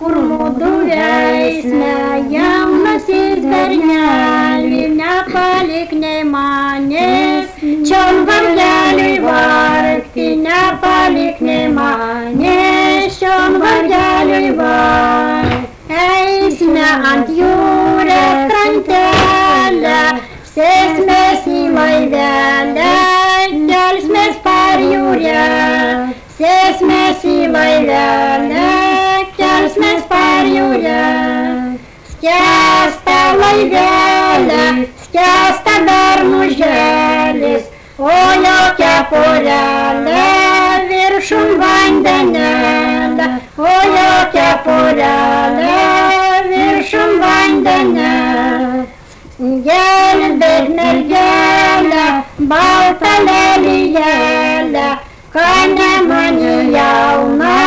kur mūdų veisme, jaunasis berneli, nepalik nei manęs, čion vargeliui vargti, nepalik nei manęs, čion vargeliui vargti. Eisme ant jūros krantelę, sėsmės į laivelę, kelsmės per jūrę, sėsmės į laivelę, kelsmės per jūrę. Skęsta laivelė, skęsta bernužėlis, o jo kepurėlė viršum vandenėlė, o jo kepurėlė viršum vandenėlė. Gelbėk mergelę, baltą lelijėlę, ką nemani jauna